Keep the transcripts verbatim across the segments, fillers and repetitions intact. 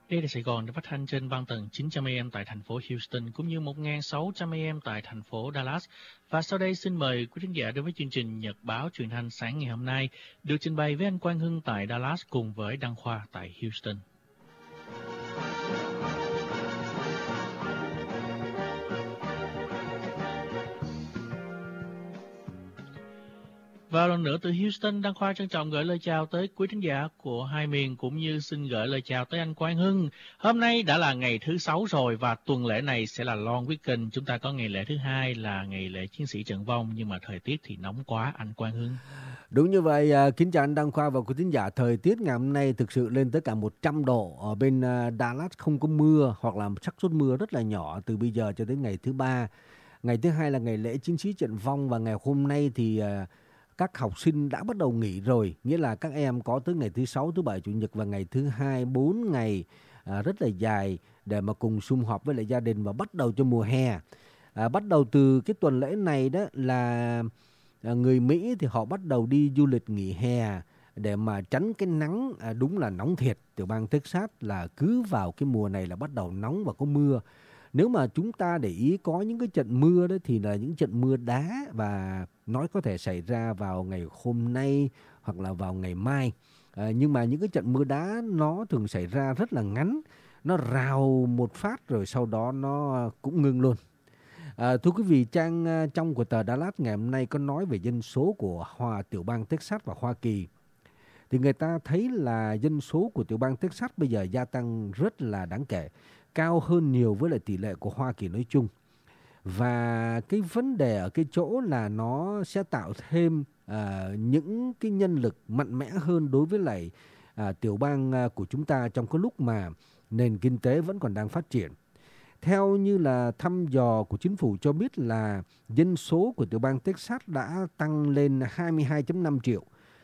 Đây là Sài Gòn được phát thanh trên băng tần chín trăm a em tại thành phố Houston cũng như một nghìn sáu trăm a em tại thành phố Dallas. Và sau đây xin mời quý khán giả đến với chương trình Nhật báo truyền thanh sáng ngày hôm nay được trình bày với anh Quang Hưng tại Dallas cùng với Đăng Khoa tại Houston. Và lần nữa từ Houston, Đăng Khoa trân trọng gửi lời chào tới quý khán giả của hai miền cũng như xin gửi lời chào tới anh Quang Hưng. Hôm nay đã là ngày thứ sáu rồi và tuần lễ này sẽ là long weekend. Chúng ta có ngày lễ thứ hai là ngày lễ chiến sĩ trận vong, nhưng mà thời tiết thì nóng quá anh Quang Hưng. Đúng như vậy, kính chào anh Đăng Khoa và quý khán giả. Thời tiết ngày hôm nay thực sự lên tới cả một trăm độ. Ở bên Dallas không có mưa hoặc là xác suất mưa rất là nhỏ từ bây giờ cho đến ngày thứ ba. Ngày thứ hai là ngày lễ chiến sĩ trận vong và ngày hôm nay thì các học sinh đã bắt đầu nghỉ rồi, nghĩa là các em có tới ngày thứ sáu, thứ bảy, chủ nhật và ngày thứ hai, bốn ngày à, rất là dài để mà cùng sum họp với lại gia đình và bắt đầu cho mùa hè. À, bắt đầu từ cái tuần lễ này đó là à, người Mỹ thì họ bắt đầu đi du lịch nghỉ hè để mà tránh cái nắng, à, đúng là nóng thiệt. Tiểu bang Texas là cứ vào cái mùa này là bắt đầu nóng và có mưa. Nếu mà chúng ta để ý có những cái trận mưa đó thì là những trận mưa đá và nó có thể xảy ra vào ngày hôm nay hoặc là vào ngày mai. À, nhưng mà những cái trận mưa đá nó thường xảy ra rất là ngắn, nó rào một phát rồi sau đó nó cũng ngưng luôn. À, thưa quý vị, trang trong của tờ Dallas ngày hôm nay có nói về dân số của Hoa tiểu bang Texas và Hoa Kỳ. Thì người ta thấy là dân số của tiểu bang Texas bây giờ gia tăng rất là đáng kể, cao hơn nhiều với lại tỷ lệ của Hoa Kỳ nói chung. Và cái vấn đề ở cái chỗ là nó sẽ tạo thêm à, những cái nhân lực mạnh mẽ hơn đối với lại à, tiểu bang à, của chúng ta trong cái lúc mà nền kinh tế vẫn còn đang phát triển. Theo như là thăm dò của chính phủ cho biết là dân số của tiểu bang Texas đã tăng lên hai mươi hai phẩy năm triệu.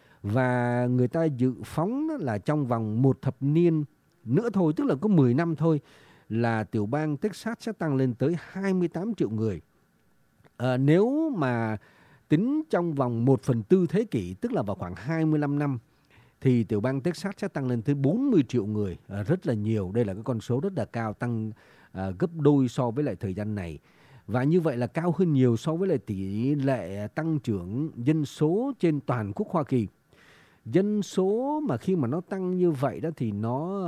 Và người ta dự phóng là trong vòng một thập niên nữa thôi, tức là có mười năm thôi, là tiểu bang Texas sẽ tăng lên tới hai mươi tám triệu người. À, nếu mà tính trong vòng một phần tư thế kỷ, tức là vào khoảng hai mươi lăm năm, thì tiểu bang Texas sẽ tăng lên tới bốn mươi triệu người. À, rất là nhiều, đây là cái con số rất là cao, tăng à, gấp đôi so với lại thời gian này. Và như vậy là cao hơn nhiều so với lại tỷ lệ tăng trưởng dân số trên toàn quốc Hoa Kỳ. Dân số mà khi mà nó tăng như vậy đó thì nó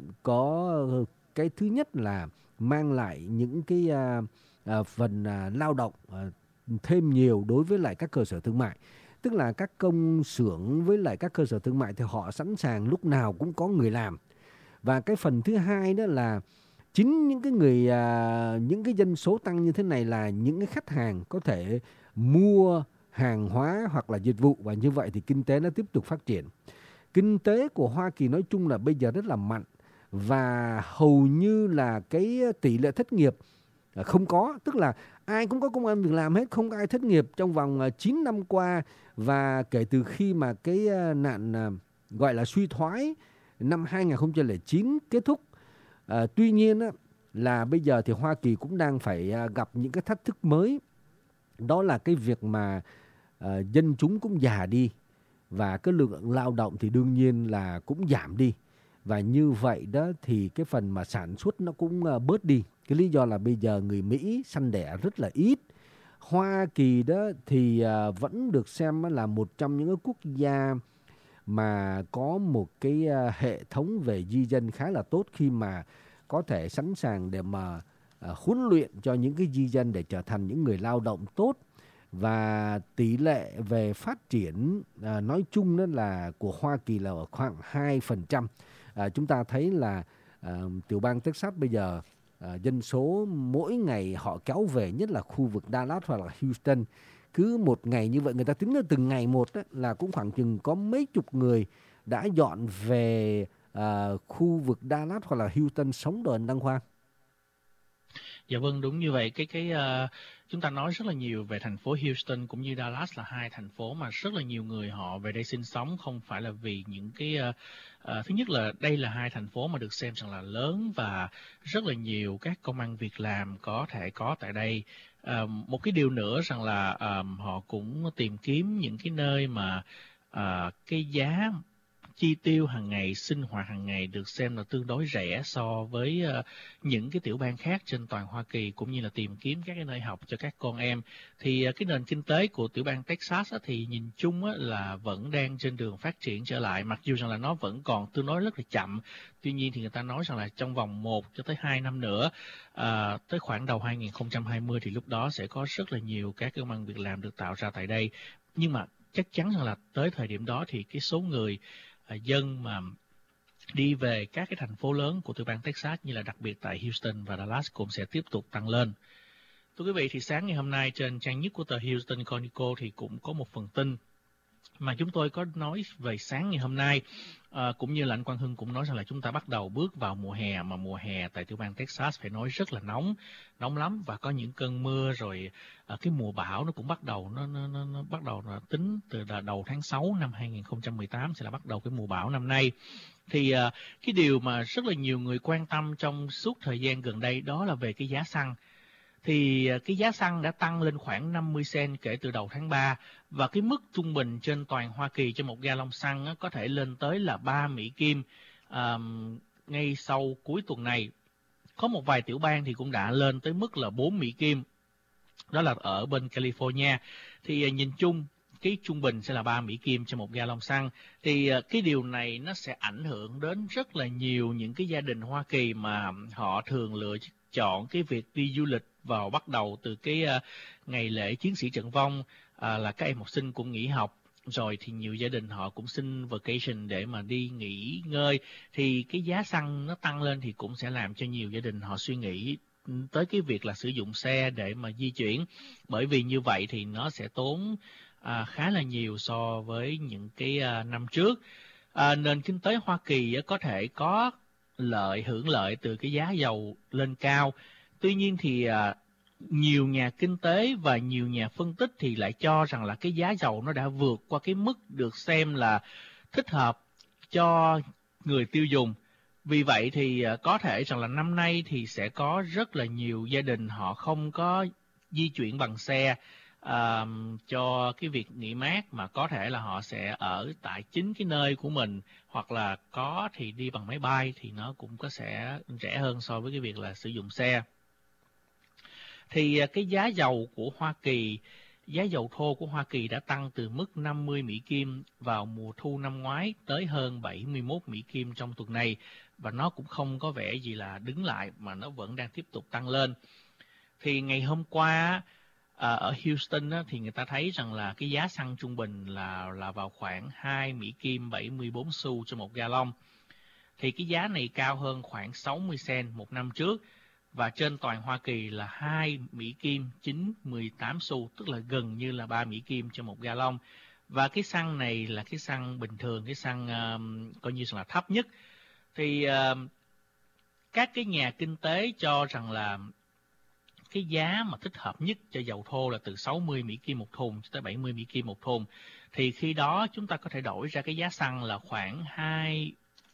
có cái thứ nhất là mang lại những cái à, à, phần à, lao động à, thêm nhiều đối với lại các cơ sở thương mại. Tức là các công xưởng với lại các cơ sở thương mại thì họ sẵn sàng lúc nào cũng có người làm. Và cái phần thứ hai đó là chính những cái người à, những cái dân số tăng như thế này là những cái khách hàng có thể mua hàng hóa hoặc là dịch vụ, và như vậy thì kinh tế nó tiếp tục phát triển. Kinh tế của Hoa Kỳ nói chung là bây giờ rất là mạnh và hầu như là cái tỷ lệ thất nghiệp không có, tức là ai cũng có công ăn việc làm hết, không có ai thất nghiệp trong vòng chín năm qua. Và kể từ khi mà cái nạn gọi là suy thoái năm hai không không chín kết thúc, à, tuy nhiên á, là bây giờ thì Hoa Kỳ cũng đang phải gặp những cái thách thức mới. Đó là cái việc mà à, dân chúng cũng già đi và cái lượng lao động thì đương nhiên là cũng giảm đi. Và như vậy đó thì cái phần mà sản xuất nó cũng uh, bớt đi. Cái lý do là bây giờ người Mỹ sanh đẻ rất là ít. Hoa Kỳ đó thì uh, vẫn được xem là một trong những quốc gia mà có một cái uh, hệ thống về di dân khá là tốt, khi mà có thể sẵn sàng để mà uh, huấn luyện cho những cái di dân để trở thành những người lao động tốt. Và tỷ lệ về phát triển à, nói chung đó là của Hoa Kỳ là ở khoảng hai phần trăm. À, chúng ta thấy là à, tiểu bang Texas bây giờ à, dân số mỗi ngày họ kéo về, nhất là khu vực Dallas hoặc là Houston. Cứ một ngày như vậy, người ta tính là từng ngày một đó, là cũng khoảng chừng có mấy chục người đã dọn về à, khu vực Dallas hoặc là Houston sống rồi, anh Đăng Khoa. Dạ vâng, đúng như vậy. Cái cái uh, chúng ta nói rất là nhiều về thành phố Houston cũng như Dallas là hai thành phố mà rất là nhiều người họ về đây sinh sống, không phải là vì những cái uh, uh, thứ nhất là đây là hai thành phố mà được xem rằng là lớn và rất là nhiều các công ăn việc làm có thể có tại đây. Uh, một cái điều nữa rằng là um, họ cũng tìm kiếm những cái nơi mà uh, cái giá chi tiêu hàng ngày, sinh hoạt hàng ngày được xem là tương đối rẻ so với uh, những cái tiểu bang khác trên toàn Hoa Kỳ, cũng như là tìm kiếm các cái nơi học cho các con em. Thì uh, cái nền kinh tế của tiểu bang Texas á, thì nhìn chung á, là vẫn đang trên đường phát triển trở lại, mặc dù rằng là nó vẫn còn tương đối rất là chậm. Tuy nhiên thì người ta nói rằng là trong vòng một cho tới hai năm nữa, uh, tới khoảng đầu hai không hai không thì lúc đó sẽ có rất là nhiều các công ăn việc làm được tạo ra tại đây. Nhưng mà chắc chắn rằng là tới thời điểm đó thì cái số người à, dân mà đi về các cái thành phố lớn của tiểu bang Texas, như là đặc biệt tại Houston và Dallas, cũng sẽ tiếp tục tăng lên. Thưa quý vị, thì sáng ngày hôm nay trên trang nhất của tờ Houston Chronicle thì cũng có một phần tin mà chúng tôi có nói về sáng ngày hôm nay, à, cũng như là anh Quang Hưng cũng nói rằng là chúng ta bắt đầu bước vào mùa hè, mà mùa hè tại tiểu bang Texas phải nói rất là nóng, nóng lắm, và có những cơn mưa rồi, à, cái mùa bão nó cũng bắt đầu, nó, nó, nó, nó bắt đầu là tính từ đầu tháng sáu năm hai không một tám sẽ là bắt đầu cái mùa bão năm nay. Thì à, cái điều mà rất là nhiều người quan tâm trong suốt thời gian gần đây đó là về cái giá xăng. Thì cái giá xăng đã tăng lên khoảng năm mươi cent kể từ đầu tháng ba, và cái mức trung bình trên toàn Hoa Kỳ cho một gallon xăng á, có thể lên tới là ba Mỹ Kim à, ngay sau cuối tuần này. Có một vài tiểu bang thì cũng đã lên tới mức là bốn Mỹ Kim, đó là ở bên California. Thì nhìn chung cái trung bình sẽ là ba Mỹ Kim cho một gallon xăng. Thì cái điều này nó sẽ ảnh hưởng đến rất là nhiều những cái gia đình Hoa Kỳ mà họ thường lựa chọn cái việc đi du lịch vào bắt đầu từ cái uh, ngày lễ chiến sĩ trận vong, uh, là các em học sinh cũng nghỉ học rồi, thì nhiều gia đình họ cũng xin vacation để mà đi nghỉ ngơi. Thì cái giá xăng nó tăng lên thì cũng sẽ làm cho nhiều gia đình họ suy nghĩ tới cái việc là sử dụng xe để mà di chuyển, bởi vì như vậy thì nó sẽ tốn uh, khá là nhiều so với những cái uh, năm trước. Uh, nền kinh tế Hoa Kỳ uh, có thể có lợi hưởng lợi từ cái giá dầu lên cao. Tuy nhiên thì à, nhiều nhà kinh tế và nhiều nhà phân tích thì lại cho rằng là cái giá dầu nó đã vượt qua cái mức được xem là thích hợp cho người tiêu dùng. Vì vậy thì à, có thể rằng là năm nay thì sẽ có rất là nhiều gia đình họ không có di chuyển bằng xe à, cho cái việc nghỉ mát, mà có thể là họ sẽ ở tại chính cái nơi của mình, hoặc là có thì đi bằng máy bay, thì nó cũng có sẽ rẻ hơn so với cái việc là sử dụng xe. Thì cái giá dầu của Hoa Kỳ, giá dầu thô của Hoa Kỳ đã tăng từ mức năm mươi Mỹ Kim vào mùa thu năm ngoái tới hơn bảy mươi mốt Mỹ Kim trong tuần này, và nó cũng không có vẻ gì là đứng lại mà nó vẫn đang tiếp tục tăng lên. Thì ngày hôm qua à, ở Houston á, thì người ta thấy rằng là cái giá xăng trung bình là là vào khoảng hai Mỹ Kim bảy mươi bốn xu cho một gallon. Thì cái giá này cao hơn khoảng sáu mươi cent một năm trước, và trên toàn Hoa Kỳ là hai Mỹ Kim chín mươi tám xu, tức là gần như là ba Mỹ Kim cho một gallon. Và cái xăng này là cái xăng bình thường, cái xăng uh, coi như là thấp nhất. Thì uh, các cái nhà kinh tế cho rằng là cái giá mà thích hợp nhất cho dầu thô là từ sáu mươi Mỹ Kim một thùng cho tới bảy mươi Mỹ Kim một thùng. Thì khi đó chúng ta có thể đổi ra cái giá xăng là khoảng hai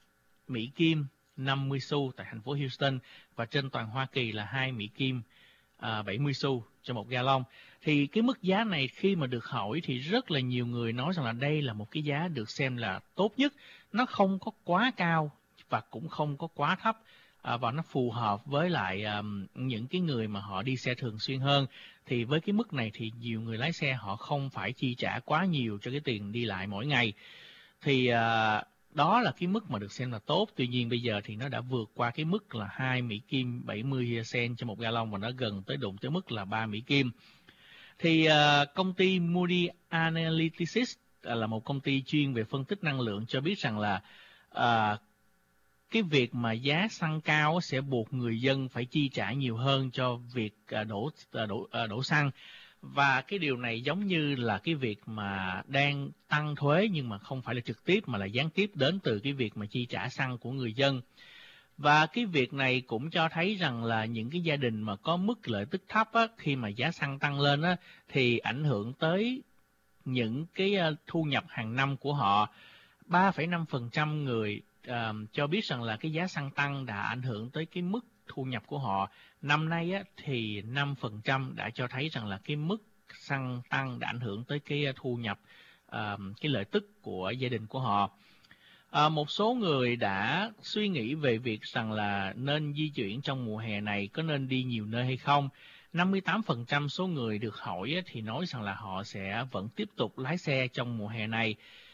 Mỹ Kim năm mươi xu tại thành phố Houston, và trên toàn Hoa Kỳ là hai Mỹ Kim à, bảy mươi xu cho một gallon. Thì cái mức giá này khi mà được hỏi thì rất là nhiều người nói rằng là đây là một cái giá được xem là tốt nhất. Nó không có quá cao và cũng không có quá thấp, à, và nó phù hợp với lại um, những cái người mà họ đi xe thường xuyên hơn. Thì với cái mức này thì nhiều người lái xe họ không phải chi trả quá nhiều cho cái tiền đi lại mỗi ngày. Thì uh, đó là cái mức mà được xem là tốt. Tuy nhiên bây giờ thì nó đã vượt qua cái mức là hai Mỹ Kim bảy mươi cent cho một gallon, và nó gần tới đụng tới mức là ba Mỹ Kim. Thì uh, công ty Moody Analytics uh, là một công ty chuyên về phân tích năng lượng cho biết rằng là uh, cái việc mà giá xăng cao sẽ buộc người dân phải chi trả nhiều hơn cho việc uh, đổ, uh, đổ, uh, đổ xăng. Và cái điều này giống như là cái việc mà đang tăng thuế, nhưng mà không phải là trực tiếp mà là gián tiếp đến từ cái việc mà chi trả xăng của người dân. Và cái việc này cũng cho thấy rằng là những cái gia đình mà có mức lợi tức thấp á, khi mà giá xăng tăng lên á, thì ảnh hưởng tới những cái thu nhập hàng năm của họ. ba phẩy năm phần trăm người uh, cho biết rằng là cái giá xăng tăng đã ảnh hưởng tới cái mức thu nhập của họ. Năm nay á, thì năm phần trăm đã cho thấy rằng là cái mức xăng tăng đã ảnh hưởng tới cái thu nhập, uh, cái lợi tức của gia đình của họ. À, một số người đã suy nghĩ về việc rằng là nên di chuyển trong mùa hè này, có nên đi nhiều nơi hay không. năm mươi tám phần trăm số người được hỏi thì nói rằng là họ sẽ vẫn tiếp tục lái xe trong mùa hè này.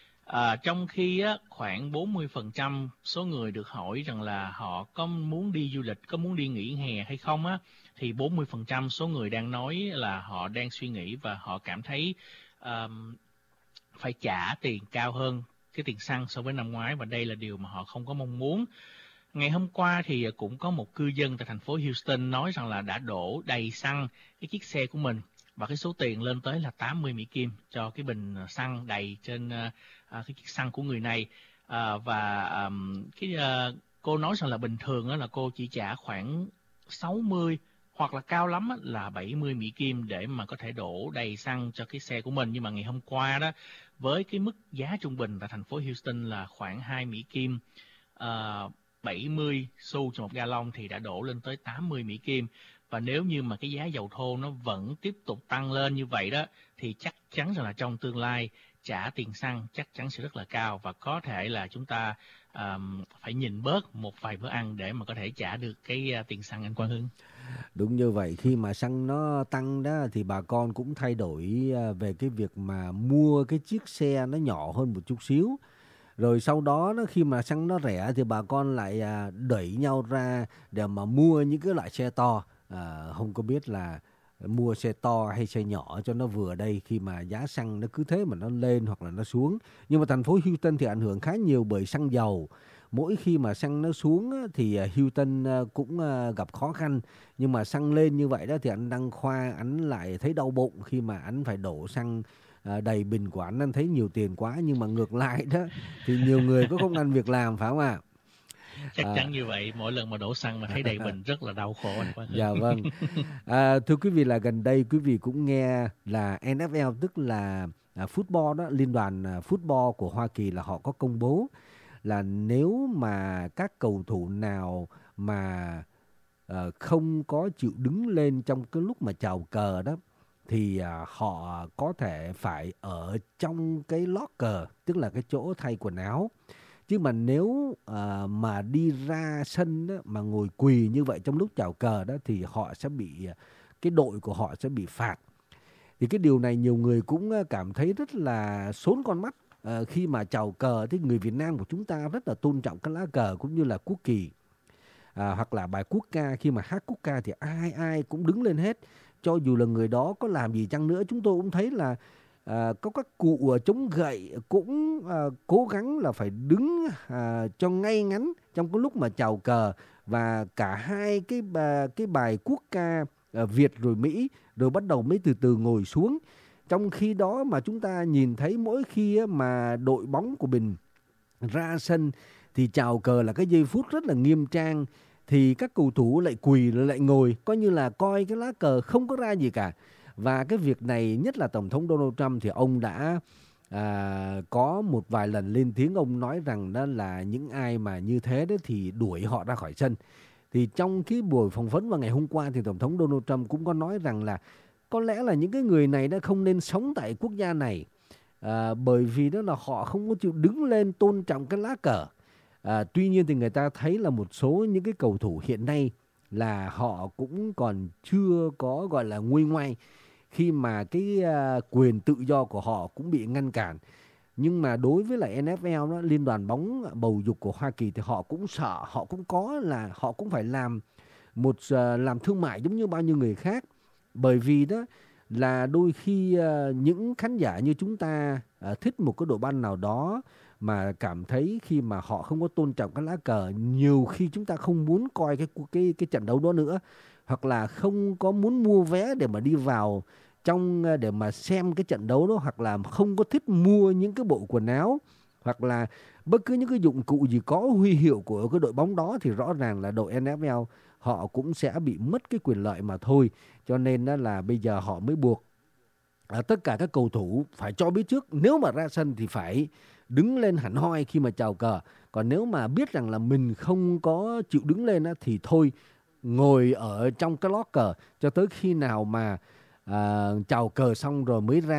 À, trong khi á, khoảng bốn mươi phần trăm số người được hỏi rằng là họ có muốn đi du lịch, có muốn đi nghỉ hè hay không á, thì bốn mươi phần trăm số người đang nói là họ đang suy nghĩ và họ cảm thấy um, phải trả tiền cao hơn cái tiền xăng so với năm ngoái, và đây là điều mà họ không có mong muốn. Ngày hôm qua thì cũng có một cư dân tại thành phố Houston nói rằng là đã đổ đầy xăng cái chiếc xe của mình, và cái số tiền lên tới là tám mươi Mỹ Kim cho cái bình xăng đầy trên uh, cái chiếc xăng của người này. Uh, và um, cái uh, cô nói rằng là bình thường là cô chỉ trả khoảng sáu mươi hoặc là cao lắm là bảy mươi Mỹ Kim để mà có thể đổ đầy xăng cho cái xe của mình. Nhưng mà ngày hôm qua đó, với cái mức giá trung bình tại thành phố Houston là khoảng hai Mỹ Kim, uh, bảy mươi xu cho một gallon, thì đã đổ lên tới tám mươi Mỹ Kim. Và nếu như mà cái giá dầu thô nó vẫn tiếp tục tăng lên như vậy đó, thì chắc chắn rằng là trong tương lai trả tiền xăng chắc chắn sẽ rất là cao, và có thể là chúng ta um, phải nhìn bớt một vài bữa ăn để mà có thể trả được cái uh, tiền xăng, anh Quang Hưng. Đúng như vậy, khi mà xăng nó tăng đó thì bà con cũng thay đổi về cái việc mà mua cái chiếc xe nó nhỏ hơn một chút xíu. Rồi sau đó nó khi mà xăng nó rẻ thì bà con lại đẩy nhau ra để mà mua những cái loại xe to. À, không có biết là mua xe to hay xe nhỏ cho nó vừa đây, khi mà giá xăng nó cứ thế mà nó lên hoặc là nó xuống. Nhưng mà thành phố Houston thì ảnh hưởng khá nhiều bởi xăng dầu. Mỗi khi mà xăng nó xuống thì Houston cũng gặp khó khăn. Nhưng mà xăng lên như vậy đó thì anh Đăng Khoa anh lại thấy đau bụng khi mà anh phải đổ xăng đầy bình của anh, anh thấy nhiều tiền quá. Nhưng mà ngược lại đó thì nhiều người có công ăn việc làm, phải không ạ? Chắc chắn à, như vậy, mỗi lần mà đổ xăng mà thấy đầy bình rất là đau khổ anh Quang Hưng. Dạ vâng. À, thưa quý vị, là gần đây quý vị cũng nghe là en ép lờ, tức là à, football đó, liên đoàn à, football của Hoa Kỳ, là họ có công bố là nếu mà các cầu thủ nào mà uh, không có chịu đứng lên trong cái lúc mà chào cờ đó thì uh, họ có thể phải ở trong cái locker, tức là cái chỗ thay quần áo. Chứ mà nếu uh, mà đi ra sân đó, mà ngồi quỳ như vậy trong lúc chào cờ đó thì họ sẽ bị, cái đội của họ sẽ bị phạt. Thì cái điều này nhiều người cũng cảm thấy rất là xốn con mắt. Uh, khi mà chào cờ thì người Việt Nam của chúng ta rất là tôn trọng cái lá cờ cũng như là quốc kỳ. Uh, hoặc là bài quốc ca, khi mà hát quốc ca thì ai ai cũng đứng lên hết. Cho dù là người đó có làm gì chăng nữa, chúng tôi cũng thấy là À, có các cụ chống gậy cũng à, cố gắng là phải đứng à, cho ngay ngắn trong cái lúc mà chào cờ. Và cả hai cái bà, cái bài quốc ca à, Việt rồi Mỹ rồi bắt đầu mới từ từ ngồi xuống. Trong khi đó mà chúng ta nhìn thấy mỗi khi mà đội bóng của mình ra sân thì chào cờ là cái giây phút rất là nghiêm trang, thì các cầu thủ lại quỳ lại ngồi coi như là coi cái lá cờ không có ra gì cả. Và cái việc này, nhất là Tổng thống Donald Trump, thì ông đã à, có một vài lần lên tiếng, ông nói rằng đó là những ai mà như thế đó thì đuổi họ ra khỏi sân. Thì trong cái buổi phỏng vấn vào ngày hôm qua thì Tổng thống Donald Trump cũng có nói rằng là có lẽ là những cái người này đã không nên sống tại quốc gia này, à, bởi vì đó là họ không có chịu đứng lên tôn trọng cái lá cờ. À, tuy nhiên thì người ta thấy là một số những cái cầu thủ hiện nay là họ cũng còn chưa có gọi là nguôi ngoai, khi mà cái uh, quyền tự do của họ cũng bị ngăn cản. Nhưng mà đối với lại en ép lờ đó, Liên đoàn bóng bầu dục của Hoa Kỳ, thì họ cũng sợ, họ cũng có là họ cũng phải làm một uh, làm thương mại giống như bao nhiêu người khác. Bởi vì đó là đôi khi uh, những khán giả như chúng ta uh, thích một cái đội bóng nào đó mà cảm thấy khi mà họ không có tôn trọng cái lá cờ, nhiều khi chúng ta không muốn coi cái cái cái trận đấu đó nữa, hoặc là không có muốn mua vé để mà đi vào trong để mà xem cái trận đấu đó, hoặc là không có thích mua những cái bộ quần áo hoặc là bất cứ những cái dụng cụ gì có huy hiệu của cái đội bóng đó, thì rõ ràng là đội en ép lờ họ cũng sẽ bị mất cái quyền lợi mà thôi. Cho nên đó là bây giờ họ mới buộc à, tất cả các cầu thủ phải cho biết trước, nếu mà ra sân thì phải đứng lên hẳn hoi khi mà chào cờ. Còn nếu mà biết rằng là mình không có chịu đứng lên á, thì thôi ngồi ở trong cái locker cho tới khi nào mà à, chào cờ xong rồi mới ra. Thì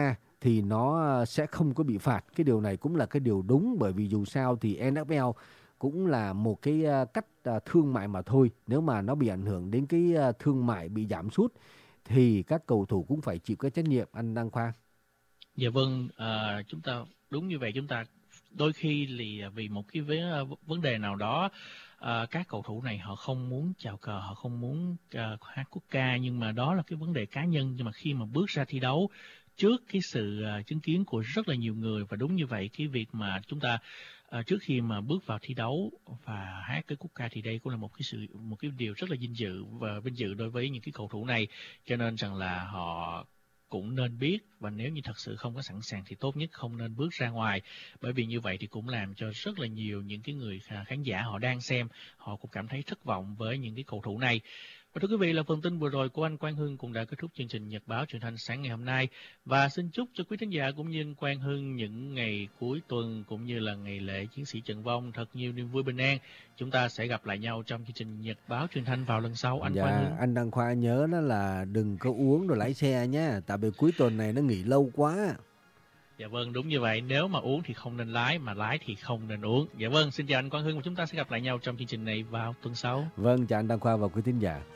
thì nó sẽ không có bị phạt. Cái điều này cũng là cái điều đúng, bởi vì dù sao thì en ép lờ cũng là một cái cách thương mại mà thôi. Nếu mà nó bị ảnh hưởng đến cái thương mại bị giảm sút thì các cầu thủ cũng phải chịu cái trách nhiệm, anh Đăng Khoa. Dạ vâng, à, chúng ta đúng như vậy. Chúng ta đôi khi thì vì một cái vấn đề nào đó, à, các cầu thủ này họ không muốn chào cờ, họ không muốn uh, hát quốc ca, nhưng mà đó là cái vấn đề cá nhân. Nhưng mà khi mà bước ra thi đấu trước cái sự uh, chứng kiến của rất là nhiều người, và đúng như vậy, cái việc mà chúng ta uh, trước khi mà bước vào thi đấu và hát cái quốc ca thì đây cũng là một cái sự một cái điều rất là vinh dự và vinh dự đối với những cái cầu thủ này. Cho nên rằng là họ cũng nên biết, và nếu như thật sự không có sẵn sàng thì tốt nhất không nên bước ra ngoài, bởi vì như vậy thì cũng làm cho rất là nhiều những cái người khán giả họ đang xem, họ cũng cảm thấy thất vọng với những cái cầu thủ này. Và thưa quý vị, là phần tin vừa rồi của anh Quang Hưng cũng đã kết thúc chương trình Nhật báo Truyền thanh sáng ngày hôm nay, và xin chúc cho quý khán giả cũng như anh Quang Hưng những ngày cuối tuần cũng như là ngày lễ Chiến sĩ Trận Vong thật nhiều niềm vui bình an. Chúng ta sẽ gặp lại nhau trong chương trình Nhật báo Truyền thanh vào lần sau. Anh dạ, Quang Hưng. Anh Đăng Khoa nhớ đó là đừng có uống rồi lái xe nhé, tại vì cuối tuần này nó nghỉ lâu quá. Dạ vâng, đúng như vậy. Nếu mà uống thì không nên lái, mà lái thì không nên uống. Dạ vâng, xin chào anh Quang Hưng, và chúng ta sẽ gặp lại nhau trong chương trình này vào tuần sau. Vâng, chào anh Đăng Khoa và quý thính giả.